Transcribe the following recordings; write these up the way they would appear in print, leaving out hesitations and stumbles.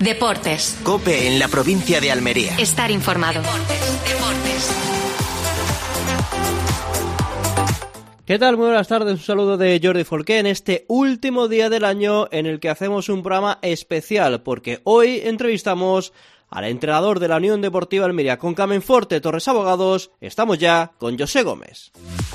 Deportes. COPE en la provincia de Almería. Estar informado. ¿Qué tal? Muy buenas tardes, un saludo de Jordi Folqué en este último día del año en el que hacemos un programa especial, porque hoy entrevistamos al entrenador de la Unión Deportiva Almería con Carmenforte Torres Abogados. Estamos ya con José Gómez.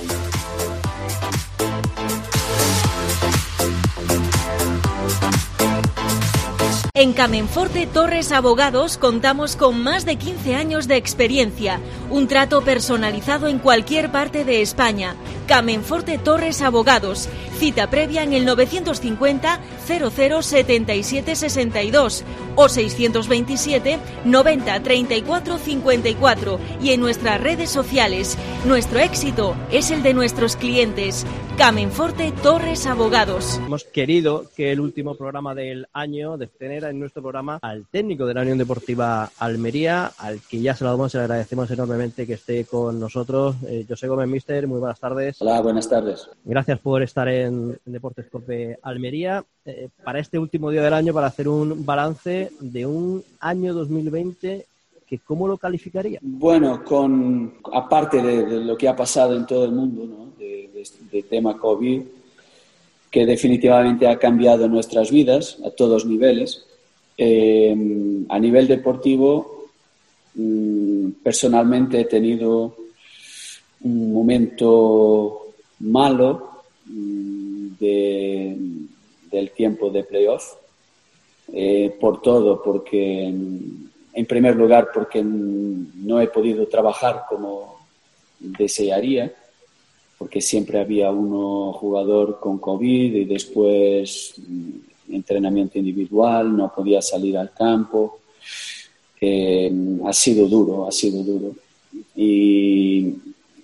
En Carmenforte Torres Abogados contamos con más de 15 años de experiencia, un trato personalizado en cualquier parte de España. Carmenforte Torres Abogados, cita previa en el 950 00 77 62 o 627 90 34 54 y en nuestras redes sociales. Nuestro éxito es el de nuestros clientes. Carmenforte Torres Abogados. Hemos querido que el último programa del año de tener en nuestro programa al técnico de la Unión Deportiva Almería, al que ya se lo damos y le agradecemos enormemente que esté con nosotros. José Gómez, mister, muy buenas tardes. Hola, buenas tardes. Gracias por estar en Deportes COPE Almería. Para este último día del año, para hacer un balance de un año 2020, que ¿cómo lo calificaría? Bueno, aparte de lo que ha pasado en todo el mundo, ¿no? de tema COVID, que definitivamente ha cambiado nuestras vidas a todos niveles, a nivel deportivo, personalmente he tenido un momento malo del tiempo de playoff, por todo, porque en primer lugar porque no he podido trabajar como desearía, porque siempre había uno jugador con COVID y después entrenamiento individual, no podía salir al campo. Ha sido duro. Y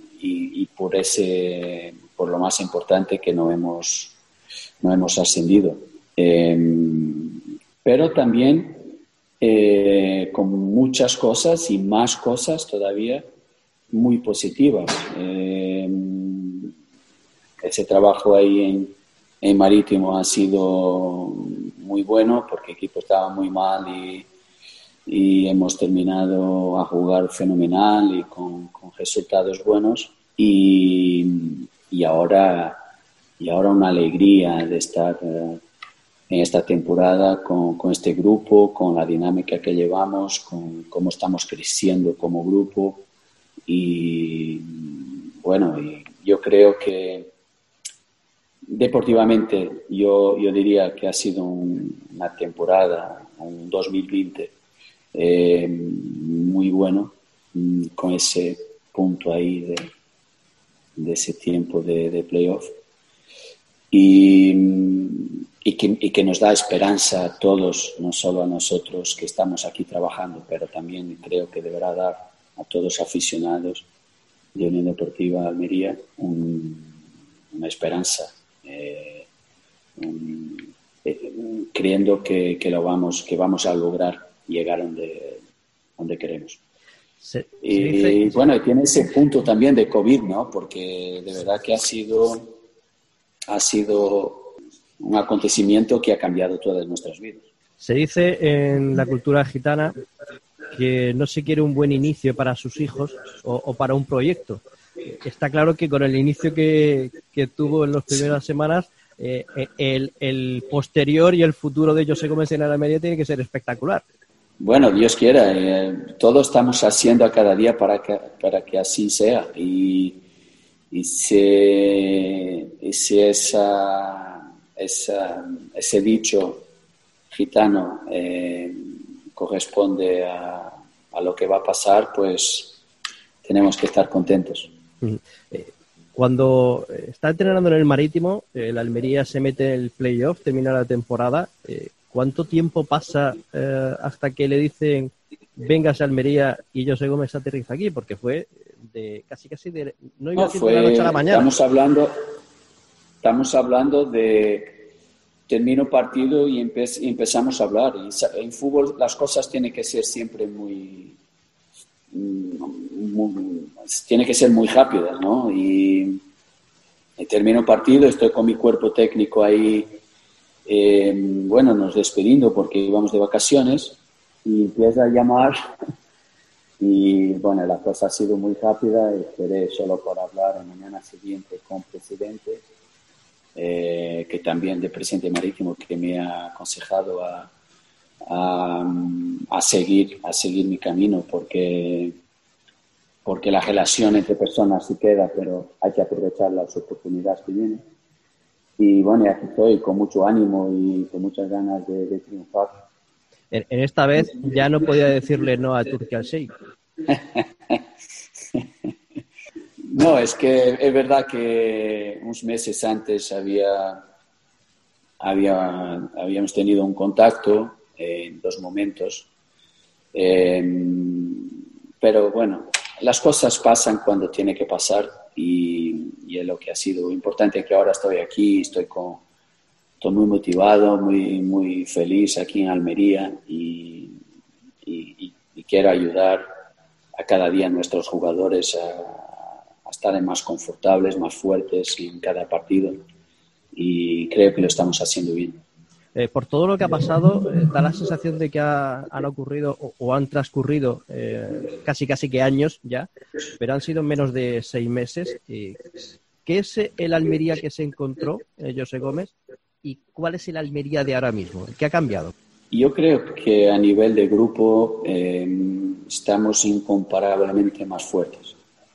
por lo más importante que no hemos ascendido. Pero también con muchas cosas y más cosas todavía muy positivas. Ese trabajo ahí en Marítimo ha sido muy bueno porque el equipo estaba muy mal y hemos terminado a jugar fenomenal y con resultados buenos y ahora una alegría de estar en esta temporada con este grupo, con la dinámica que llevamos, con cómo estamos creciendo como grupo y bueno, y yo creo que deportivamente yo diría que ha sido una temporada, un 2020 muy bueno, con ese punto ahí de ese tiempo de playoff y que nos da esperanza a todos, no solo a nosotros que estamos aquí trabajando, pero también creo que deberá dar a todos los aficionados de Unión Deportiva Almería una esperanza, creyendo que vamos a lograr llegar donde queremos. Y bueno, tiene ese punto también de COVID, ¿no? Porque de verdad que ha sido un acontecimiento que ha cambiado todas nuestras vidas. Se dice en la cultura gitana que no se quiere un buen inicio para sus hijos o para un proyecto. Está claro que con el inicio que tuvo en las primeras semanas, el posterior y el futuro de José Gómez en Almería tiene que ser espectacular. Bueno, Dios quiera, todos estamos haciendo a cada día para que así sea y si ese dicho gitano corresponde a lo que va a pasar, pues tenemos que estar contentos. Cuando está entrenando en el Marítimo, el Almería se mete en el playoff, termina la temporada. ¿Cuánto tiempo pasa hasta que le dicen véngase a Almería y José Gómez aterriza aquí? Porque fue de casi de... No iba a decir de la noche a la mañana. Estamos hablando de termino partido y empezamos a hablar. Y en fútbol las cosas tienen que ser siempre tiene que ser muy rápidas, ¿no? Y termino partido, estoy con mi cuerpo técnico ahí bueno, nos despedimos porque íbamos de vacaciones y empieza a llamar y bueno, la cosa ha sido muy rápida. Esperé solo por hablar la mañana siguiente con el presidente, que también del presidente marítimo, que me ha aconsejado a seguir mi camino, porque la relación entre personas sí queda, pero hay que aprovechar las oportunidades que vienen. Y bueno, aquí estoy con mucho ánimo y con muchas ganas de triunfar. En esta vez ya no podía decirle no a Turki Al-Sheikh. No, es que es verdad que unos meses antes habíamos tenido un contacto en 2 momentos, pero bueno, las cosas pasan cuando tiene que pasar y es lo que ha sido importante, que ahora estoy aquí, estoy muy motivado, muy feliz aquí en Almería y quiero ayudar a cada día a nuestros jugadores a estar más confortables, más fuertes en cada partido, y creo que lo estamos haciendo bien. Por todo lo que ha pasado, da la sensación de que han ocurrido o han transcurrido casi que años ya, pero han sido menos de 6 meses. ¿Qué es el Almería que se encontró, José Gómez, y cuál es el Almería de ahora mismo? ¿Qué ha cambiado? Yo creo que a nivel de grupo estamos incomparablemente más fuertes.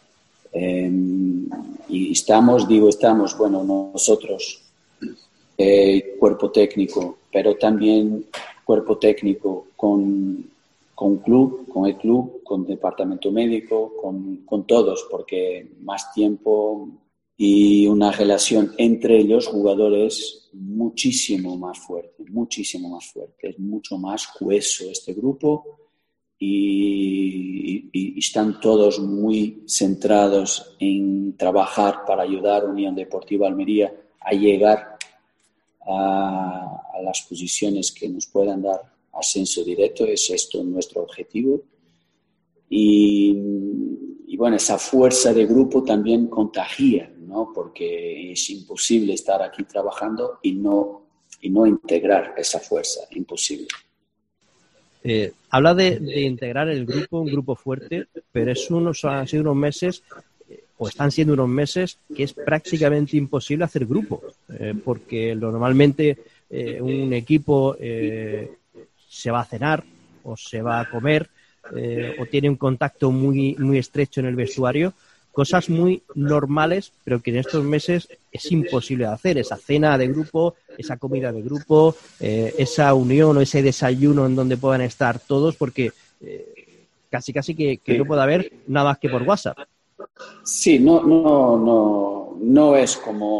Y estamos, bueno, nosotros, cuerpo técnico, pero también cuerpo técnico con el club, con departamento médico, con todos, porque más tiempo y una relación entre ellos, jugadores, muchísimo más fuerte, es mucho más coheso este grupo y están todos muy centrados en trabajar para ayudar a Unión Deportiva Almería a llegar a las posiciones que nos puedan dar ascenso directo. Es esto nuestro objetivo. Y bueno, esa fuerza de grupo también contagia, ¿no? Porque es imposible estar aquí trabajando y no integrar esa fuerza, imposible. Habla de integrar el grupo, un grupo fuerte, pero han sido unos meses, o están siendo unos meses, que es prácticamente imposible hacer grupo, porque normalmente un equipo se va a cenar o se va a comer, o tiene un contacto muy estrecho en el vestuario, cosas muy normales, pero que en estos meses es imposible de hacer. Esa cena de grupo, esa comida de grupo, esa unión o ese desayuno en donde puedan estar todos, porque casi que no puede haber nada más que por WhatsApp. Sí, no es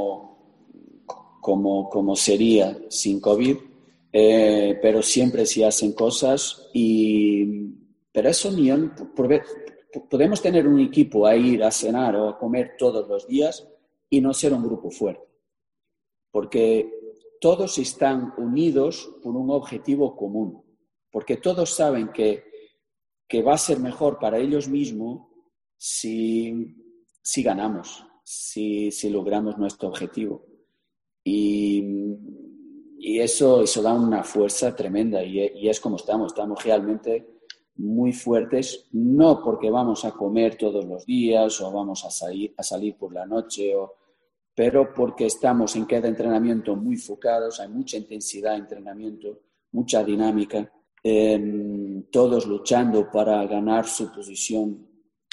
como sería sin COVID, pero siempre se hacen cosas pero esa unión, podemos tener un equipo a ir a cenar o a comer todos los días y no ser un grupo fuerte, porque todos están unidos por un objetivo común, porque todos saben que va a ser mejor para ellos mismos si ganamos, si logramos nuestro objetivo. Y eso da una fuerza tremenda y es como estamos realmente muy fuertes, no porque vamos a comer todos los días o vamos a salir por la noche, pero porque estamos en cada entrenamiento muy enfocados, hay mucha intensidad de entrenamiento, mucha dinámica, todos luchando para ganar su posición,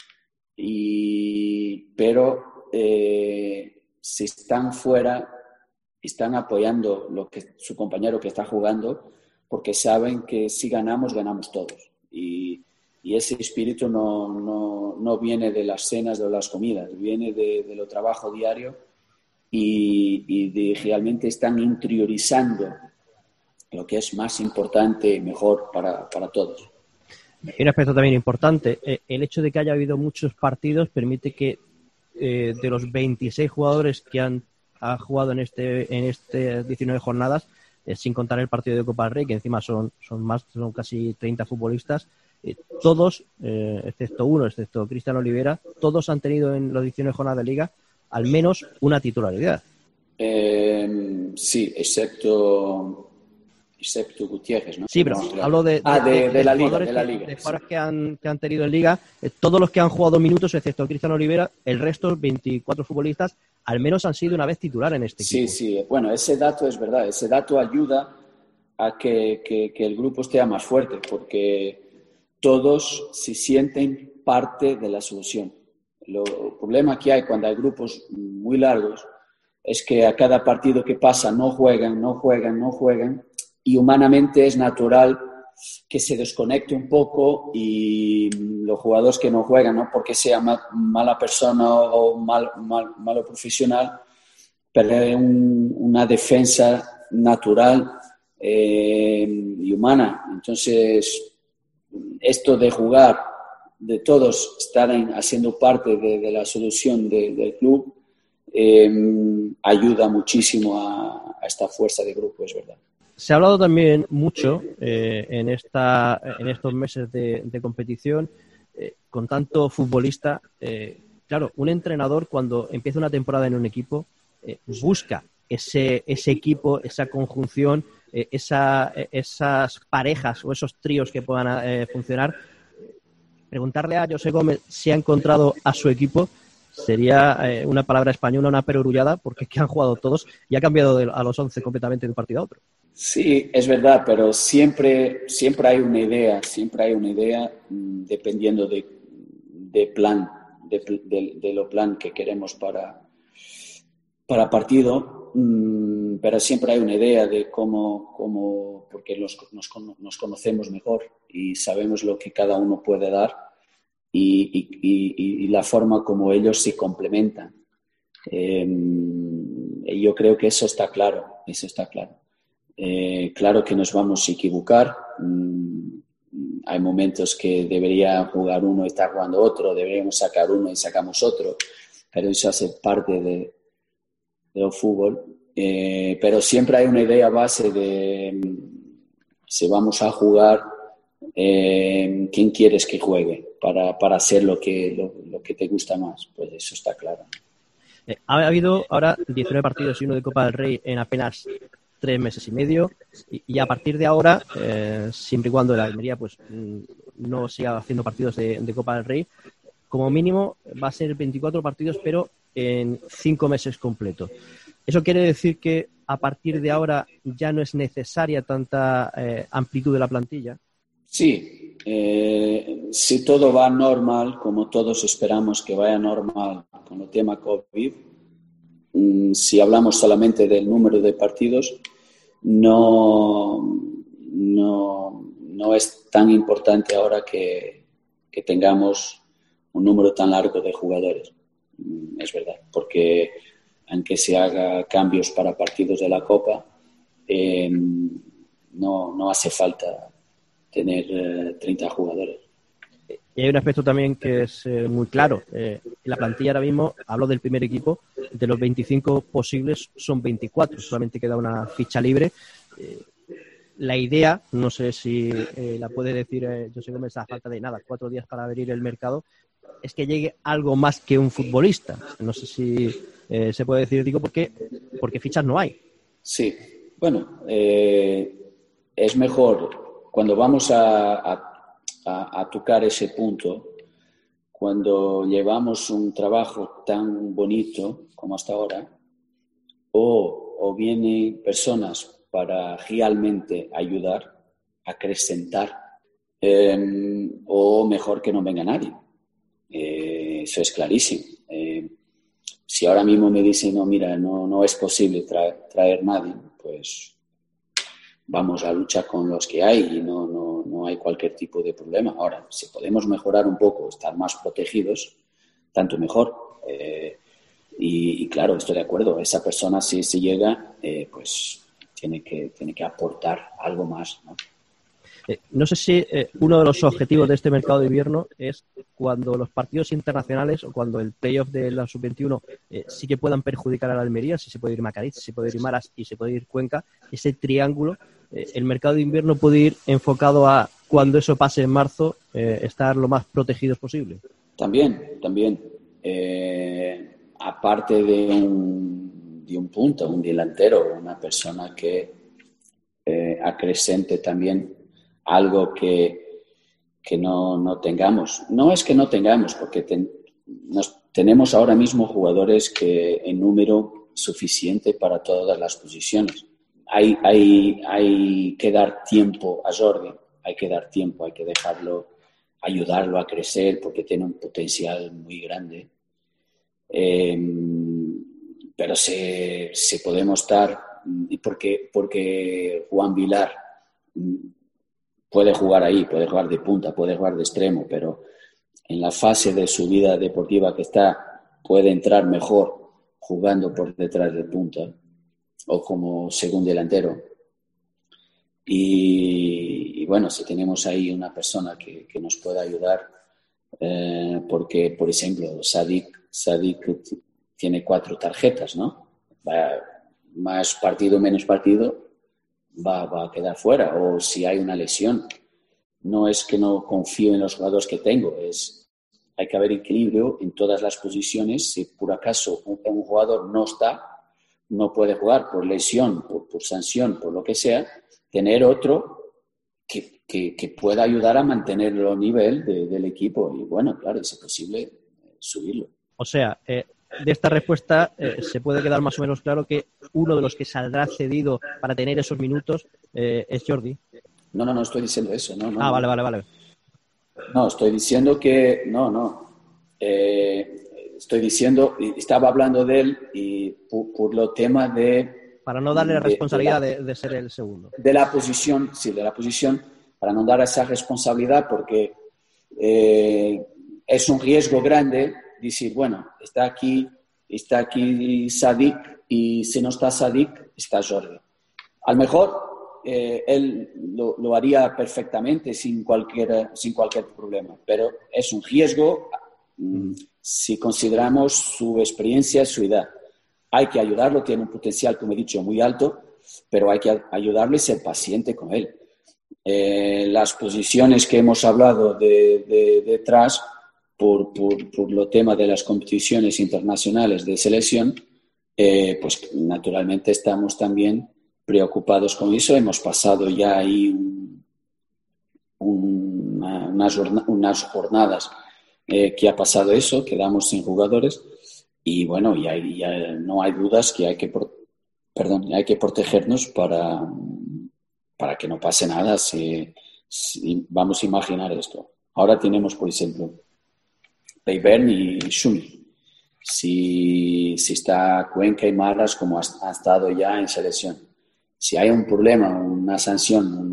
pero si están fuera, están apoyando su compañero que está jugando, porque saben que si ganamos todos. Y ese espíritu no viene de las cenas o de las comidas, viene de lo trabajo diario y realmente están interiorizando lo que es más importante y mejor para todos. Y un aspecto también importante, el hecho de que haya habido muchos partidos permite que de los 26 jugadores que han jugado en este 19 jornadas, sin contar el partido de Copa del Rey, que encima son casi 30 futbolistas, todos, excepto Cristian Olivera, todos han tenido en las 19 jornadas de Liga al menos una titularidad. Sí, excepto Gutiérrez, ¿no? Sí, pero hablo de la liga. De jugadores que han tenido en Liga, todos los que han jugado minutos, excepto Cristian Olivera, el resto, 24 futbolistas, al menos han sido una vez titular en este equipo. Sí, bueno, ese dato es verdad, ese dato ayuda a que el grupo esté más fuerte, porque todos se sienten parte de la solución. El problema que hay cuando hay grupos muy largos es que a cada partido que pasa no juegan, y humanamente es natural que se desconecte un poco, y los jugadores que no juegan, no porque sea mala persona o malo profesional, pero una defensa natural y humana. Entonces, esto de jugar, de todos estar haciendo parte de la solución del club, ayuda muchísimo a esta fuerza de grupo, es verdad. Se ha hablado también mucho en estos meses de competición, con tanto futbolista. Claro, un entrenador cuando empieza una temporada en un equipo busca ese equipo, esa conjunción, esas parejas o esos tríos que puedan funcionar. Preguntarle a José Gómez si ha encontrado a su equipo sería una palabra española, una perogrullada, porque es que han jugado todos y ha cambiado a los 11 completamente de un partido a otro. Sí, es verdad, pero siempre hay una idea, dependiendo de lo plan que queremos para partido, pero siempre hay una idea de cómo porque nos conocemos mejor y sabemos lo que cada uno puede dar y la forma como ellos se complementan. Yo creo que eso está claro. Claro que nos vamos a equivocar. Hay momentos que debería jugar uno y está jugando otro, deberíamos sacar uno y sacamos otro, pero eso hace parte del fútbol. Pero siempre hay una idea base de si vamos a jugar, quién quieres que juegue para hacer lo que te gusta más. Pues eso está claro. Ha habido ahora 19 partidos y uno de Copa del Rey en apenas 3 meses y medio, y a partir de ahora, siempre y cuando la Almería pues no siga haciendo partidos de Copa del Rey, como mínimo va a ser 24 partidos, pero en 5 meses completos. ¿Eso quiere decir que a partir de ahora ya no es necesaria tanta amplitud de la plantilla? Sí, si todo va normal, como todos esperamos que vaya normal con el tema COVID, si hablamos solamente del número de partidos, no es tan importante ahora que tengamos un número tan largo de jugadores. Es verdad, porque aunque se haga cambios para partidos de la Copa, no hace falta tener 30 jugadores. Y hay un aspecto también que es muy claro. La plantilla ahora mismo, hablo del primer equipo, de los 25 posibles son 24. Solamente queda una ficha libre. La idea, no sé si la puede decir José Gómez a falta de nada, 4 días para abrir el mercado, es que llegue algo más que un futbolista. No sé si se puede decir, digo, porque fichas no hay. Sí, bueno, es mejor cuando vamos a tocar ese punto, cuando llevamos un trabajo tan bonito como hasta ahora, o vienen personas para realmente ayudar, acrecentar, o mejor que no venga nadie. Eso es clarísimo. Si ahora mismo me dicen, no, mira, no es posible traer nadie, pues vamos a luchar con los que hay y no hay cualquier tipo de problema. Ahora, si podemos mejorar un poco, estar más protegidos, tanto mejor. Y claro, estoy de acuerdo. Esa persona, si llega, pues tiene que aportar algo más, ¿no? No sé si uno de los objetivos de este mercado de invierno es cuando los partidos internacionales o cuando el playoff de la Sub-21 sí que puedan perjudicar a la Almería, si se puede ir Macariz, si se puede ir Maras y se puede ir Cuenca, ese triángulo, el mercado de invierno puede ir enfocado a cuando eso pase en marzo, estar lo más protegidos posible. También. Aparte de un punta, un delantero, una persona que acrecente también algo que no tengamos. No es que no tengamos, porque tenemos ahora mismo jugadores que en número suficiente para todas las posiciones. Hay que dar tiempo a Jordi, hay que dar tiempo, hay que dejarlo, ayudarlo a crecer porque tiene un potencial muy grande. Pero se podemos estar, porque Juan Vilar puede jugar ahí, puede jugar de punta, puede jugar de extremo, pero en la fase de su vida deportiva que está, puede entrar mejor jugando por detrás de punta o como segundo delantero. Y bueno, si tenemos ahí una persona que nos pueda ayudar, porque, por ejemplo, Sadik tiene 4 tarjetas, ¿no? Más partido, menos partido, va a quedar fuera. O si hay una lesión, no es que no confío en los jugadores que tengo, hay que haber equilibrio en todas las posiciones. Si por acaso un jugador no puede jugar por lesión, por sanción, por lo que sea, tener otro que pueda ayudar a mantener el nivel del equipo. Y bueno, claro, si es posible, subirlo. O sea, de esta respuesta se puede quedar más o menos claro que uno de los que saldrá cedido para tener esos minutos es Jordi. No estoy diciendo eso. No, Vale. No, estoy diciendo que... estoy diciendo, estaba hablando de él y por los temas de... Para no darle la responsabilidad de ser el segundo. De la posición, para no dar esa responsabilidad, porque es un riesgo grande decir, bueno, está aquí Sadik y si no está Sadik, está Jordi. A lo mejor él lo haría perfectamente sin cualquier problema, pero es un riesgo si consideramos su experiencia y su edad. Hay que ayudarlo, tiene un potencial, como he dicho, muy alto, pero hay que ayudarle y ser paciente con él. Las posiciones que hemos hablado de detrás, por lo tema de las competiciones internacionales de selección, pues naturalmente estamos también preocupados con eso. Hemos pasado ya ahí unas jornadas que ha pasado eso, quedamos sin jugadores y bueno, ya no hay dudas que hay que protegernos para que no pase nada. Si vamos a imaginar esto. Ahora tenemos, por ejemplo, Peybern y Schumi. Si está Cuenca y Marras, como ha estado ya en selección. Si hay un problema, una sanción,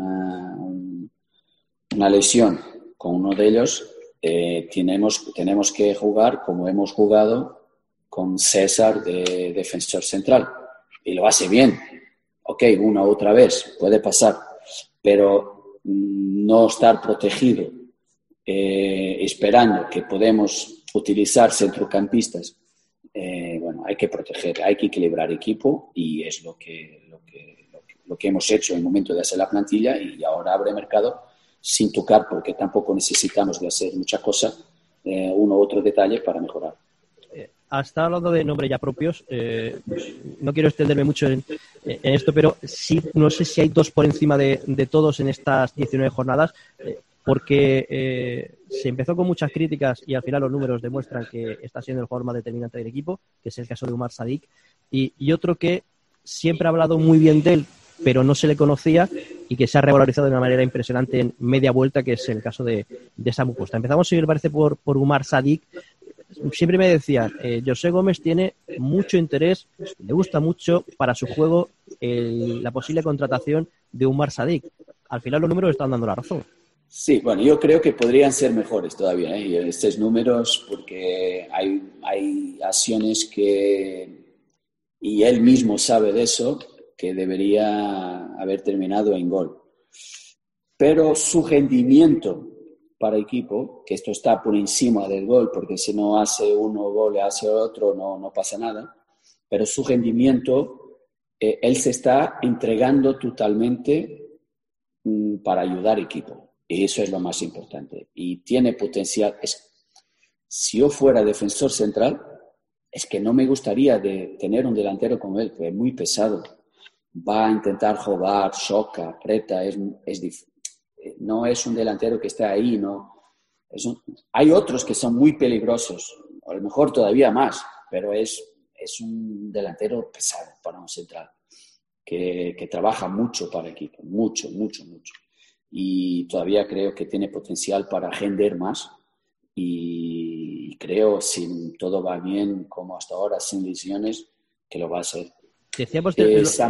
una lesión con uno de ellos, tenemos que jugar como hemos jugado con César de defensor central. Y lo hace bien. Ok, una u otra vez, puede pasar. Pero no estar protegido esperando que podemos utilizar centrocampistas. Bueno, hay que proteger, hay que equilibrar equipo y es lo que hemos hecho en el momento de hacer la plantilla y ahora abre mercado sin tocar porque tampoco necesitamos de hacer mucha cosa, uno u otro detalle para mejorar. Hasta hablando de nombres ya propios, no quiero extenderme mucho en esto, pero sí, no sé si hay 2 por encima de todos en estas 19 jornadas, porque se empezó con muchas críticas y al final los números demuestran que está siendo el jugador más determinante del equipo, que es el caso de Umar Sadik, y otro que siempre ha hablado muy bien de él, pero no se le conocía y que se ha revalorizado de una manera impresionante en media vuelta, que es el caso de Samu Costa. Empezamos, si me parece, por Umar Sadik. Siempre me decían, José Gómez tiene mucho interés, le gusta mucho para su juego la posible contratación de Umar Sadik. Al final los números están dando la razón. Sí, bueno, yo creo que podrían ser mejores todavía, estos números, porque hay acciones y él mismo sabe de eso, que debería haber terminado en gol. Pero su rendimiento para equipo, que esto está por encima del gol, porque si no hace uno gol y hace otro, no pasa nada, pero su rendimiento, él se está entregando totalmente para ayudar equipo, y eso es lo más importante, y tiene potencial. Si yo fuera defensor central, es que no me gustaría de tener un delantero como él, que es muy pesado. Va a intentar jugar, choca, aprieta, no es un delantero que esté ahí, ¿no? Hay otros que son muy peligrosos, a lo mejor todavía más, pero es un delantero pesado para un central, que trabaja mucho para el equipo, mucho. Y todavía creo que tiene potencial para render más. Y creo, si todo va bien, como hasta ahora, sin lesiones, que lo va a hacer. Decía lo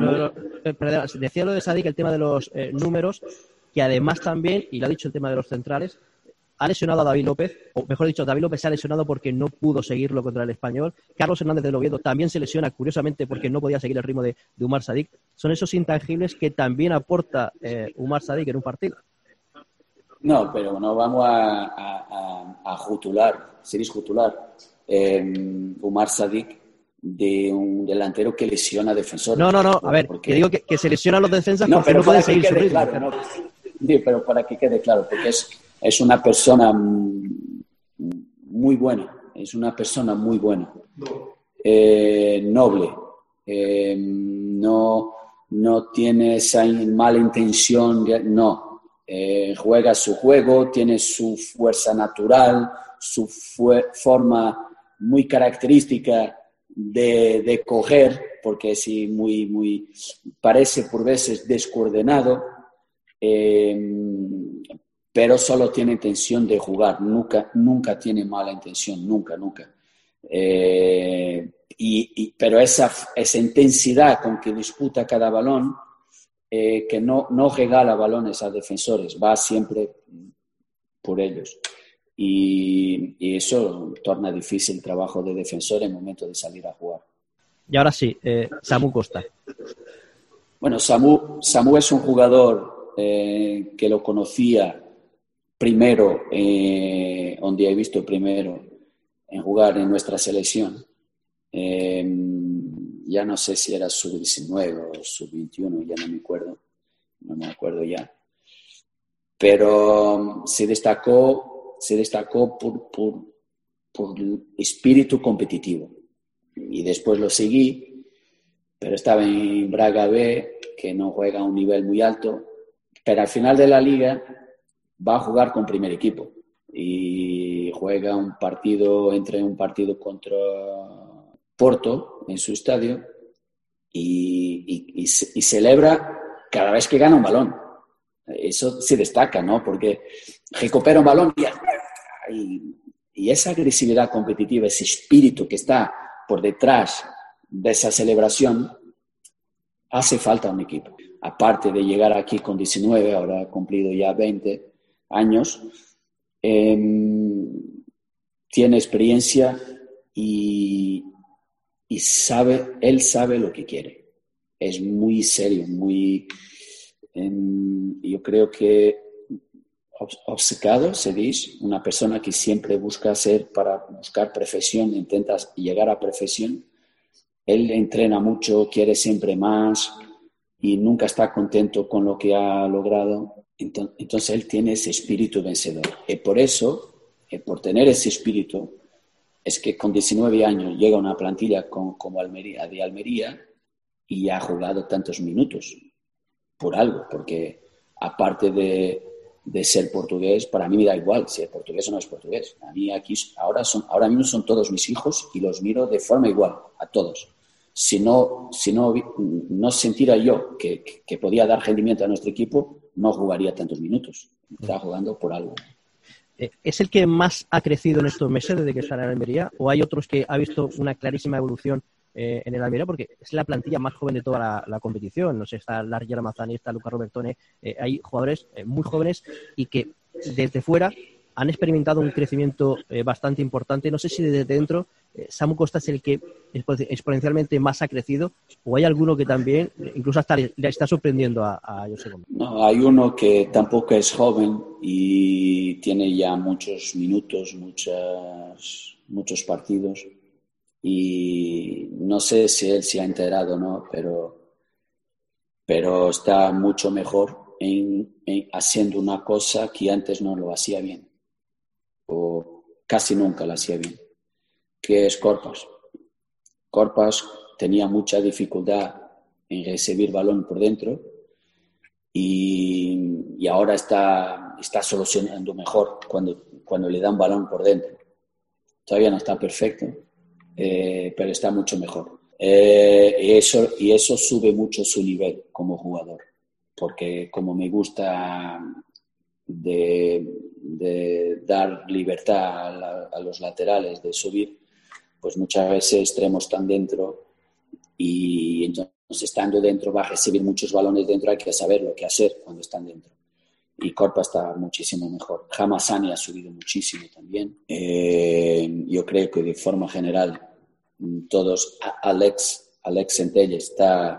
de Sadik, el tema de los números, que además también, y lo ha dicho el tema de los centrales, ha lesionado a David López, o mejor dicho, David López se ha lesionado porque no pudo seguirlo contra el Español. Carlos Hernández del Oviedo también se lesiona, curiosamente, porque no podía seguir el ritmo de Umar Sadik. Son esos intangibles que también aporta Umar Sadik en un partido. No, pero no vamos a jutular, Umar Sadik de un delantero que lesiona a defensores. No, a ver, porque... que digo que se lesionan los defensas porque no pueden seguir su ritmo. Claro, no, sí, pero para que quede claro, porque es una persona muy buena, noble, no tiene esa mala intención, no. Juega su juego, tiene su fuerza natural, su forma muy característica de coger, porque sí, muy parece por veces descoordenado, pero solo tiene intención de jugar, nunca tiene mala intención, nunca. Pero esa intensidad con que disputa cada balón, que no regala balones a defensores, va siempre por ellos. Y eso torna difícil el trabajo de defensor en el momento de salir a jugar. Y ahora sí, Samu Costa. Bueno, Samu es un jugador que lo conocía primero, donde he visto primero en jugar en nuestra selección. Ya no sé si era sub-19 o sub-21, ya no me acuerdo ya. Pero se destacó por espíritu competitivo. Y después lo seguí, pero estaba en Braga B, que no juega a un nivel muy alto, pero al final de la liga va a jugar con primer equipo. Y juega un partido contra Porto en su estadio y celebra cada vez que gana un balón. Eso se destaca, ¿no? Porque recupera un balón y esa agresividad competitiva, ese espíritu que está por detrás de esa celebración, hace falta a un equipo. Aparte de llegar aquí con 19, ahora ha cumplido ya 20 años, tiene experiencia y él sabe lo que quiere. Es muy serio, yo creo que obcecado, se dice, una persona que siempre busca para buscar perfección, intenta llegar a perfección. Él entrena mucho, quiere siempre más y nunca está contento con lo que ha logrado. Entonces él tiene ese espíritu vencedor. Y por eso, por tener ese espíritu, es que con 19 años llega a una plantilla como de Almería y ha jugado tantos minutos por algo, porque aparte de ser portugués, para mí me da igual si es portugués o no es portugués. A mí aquí ahora mismo son todos mis hijos y los miro de forma igual a todos. Si no sintiera yo que podía dar rendimiento a nuestro equipo, no jugaría tantos minutos. Está jugando por algo. ¿Es el que más ha crecido en estos meses desde que está en Almería? ¿O hay otros que ha visto una clarísima evolución en el Almería? Porque es la plantilla más joven de toda la competición. No sé, está Larry Ramazani, está Luca Robertone. Hay jugadores muy jóvenes y que desde fuera han experimentado un crecimiento bastante importante. No sé si desde dentro Samu Costa es el que exponencialmente más ha crecido, o hay alguno que también incluso hasta le está sorprendiendo a José Gómez. No, hay uno que tampoco es joven y tiene ya muchos minutos, muchos partidos, y no sé si él se ha enterado o no, pero está mucho mejor en haciendo una cosa que antes no lo hacía bien, o casi nunca lo hacía bien, que es Corpas. Corpas tenía mucha dificultad en recibir balón por dentro y ahora está solucionando mejor cuando le dan balón por dentro. Todavía no está perfecto, pero está mucho mejor. Y eso sube mucho su nivel como jugador, porque como me gusta de dar libertad a los laterales de subir, pues muchas veces extremos están dentro y entonces estando dentro va a recibir muchos balones dentro, hay que saber lo que hacer cuando están dentro. Y Corpa está muchísimo mejor. Hamasani ha subido muchísimo también. Yo creo que de forma general todos, Alex Centelles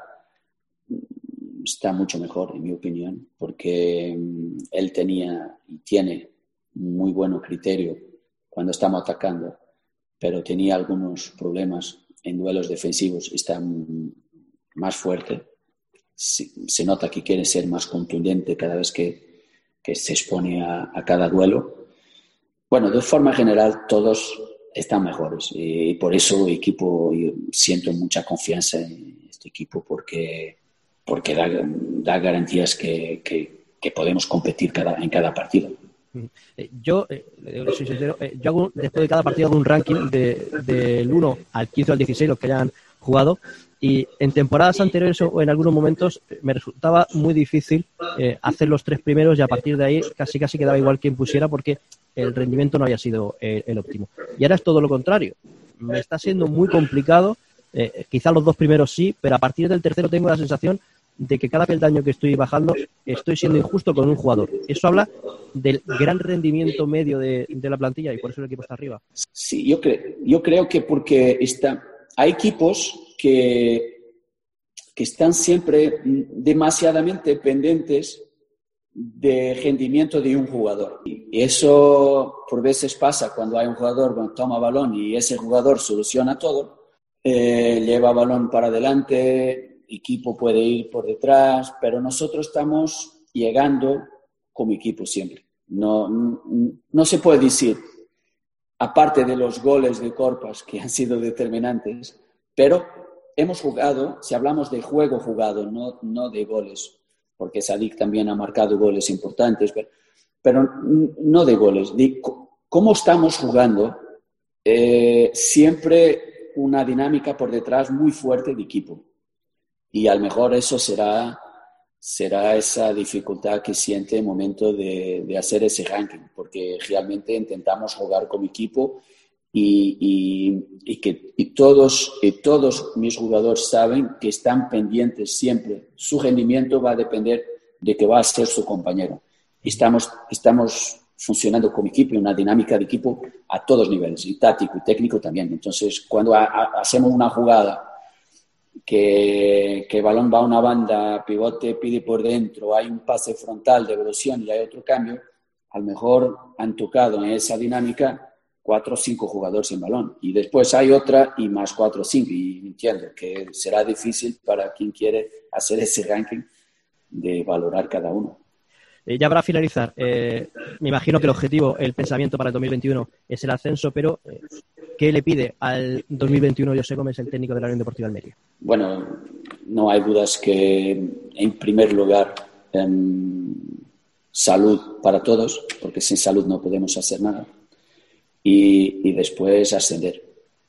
está mucho mejor, en mi opinión, porque él tenía y tiene muy buen criterio cuando estamos atacando, pero tenía algunos problemas en duelos defensivos, está más fuerte. Se nota que quiere ser más contundente cada vez que se expone a cada duelo. Bueno, de forma general todos están mejores y por eso equipo, yo siento mucha confianza en este equipo porque da garantías que podemos competir en cada partido. Yo soy sincero, yo hago, después de cada partido hago un ranking del 1 al 15 o al 16, los que hayan jugado, y en temporadas anteriores o en algunos momentos me resultaba muy difícil hacer los 3 primeros y a partir de ahí casi quedaba igual quien pusiera porque el rendimiento no había sido el óptimo. Y ahora es todo lo contrario. Me está siendo muy complicado, quizá los 2 primeros sí, pero a partir del tercero tengo la sensación de que cada peldaño que estoy bajando estoy siendo injusto con un jugador. Eso habla del gran rendimiento medio de la plantilla y por eso el equipo está arriba. Sí, yo creo que porque hay equipos que están siempre demasiadamente pendientes de rendimiento de un jugador. Y eso por veces pasa cuando hay un jugador que toma balón y ese jugador soluciona todo, lleva balón para adelante, equipo puede ir por detrás, pero nosotros estamos llegando como equipo siempre. No se puede decir, aparte de los goles de Corpas que han sido determinantes, pero hemos jugado, si hablamos de juego jugado, no de goles, porque Sadik también ha marcado goles importantes, pero no de goles, de cómo estamos jugando, siempre una dinámica por detrás muy fuerte de equipo. Y a lo mejor eso será esa dificultad que siente en el momento de hacer ese ranking, porque realmente intentamos jugar como equipo y todos mis jugadores saben que están pendientes siempre. Su rendimiento va a depender de que va a ser su compañero. Estamos funcionando como equipo y una dinámica de equipo a todos niveles, y táctico y técnico también. Entonces, cuando hacemos una jugada que el balón va a una banda, pivote pide por dentro, hay un pase frontal de evolución y hay otro cambio, a lo mejor han tocado en esa dinámica 4 o 5 jugadores en balón. Y después hay otra y más 4 o 5. Y entiendo que será difícil para quien quiere hacer ese ranking de valorar cada uno. Ya para finalizar, me imagino que el objetivo, el pensamiento para el 2021 es el ascenso, pero ¿qué le pide al 2021 José Gómez, el técnico de la Unión Deportiva Almería? Bueno, no hay dudas que en primer lugar salud para todos, porque sin salud no podemos hacer nada. Y después ascender.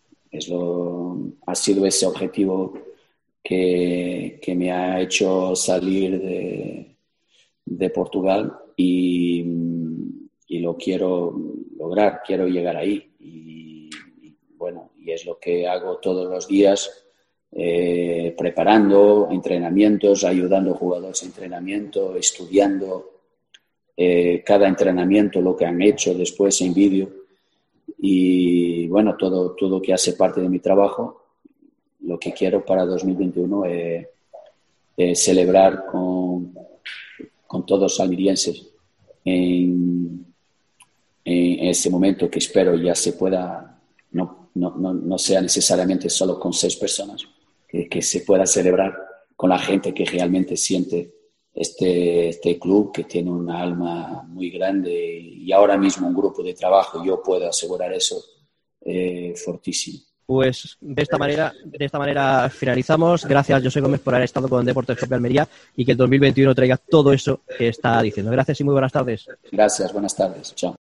Ha sido ese objetivo que me ha hecho salir de Portugal y lo quiero lograr, quiero llegar ahí. Y es lo que hago todos los días, preparando entrenamientos, ayudando a jugadores a entrenamiento, estudiando cada entrenamiento, lo que han hecho después en vídeo. Y bueno, todo que hace parte de mi trabajo. Lo que quiero para 2021 es celebrar con todos los almerienses en ese momento que espero ya se pueda, no sea necesariamente solo con 6 personas, que se pueda celebrar con la gente que realmente siente este club, que tiene una alma muy grande y ahora mismo un grupo de trabajo, yo puedo asegurar eso, fortísimo. Pues de esta manera finalizamos. Gracias, José Gómez, por haber estado con Deportes Cope Almería y que el 2021 traiga todo eso que está diciendo. Gracias y muy buenas tardes. Gracias, buenas tardes. Chao.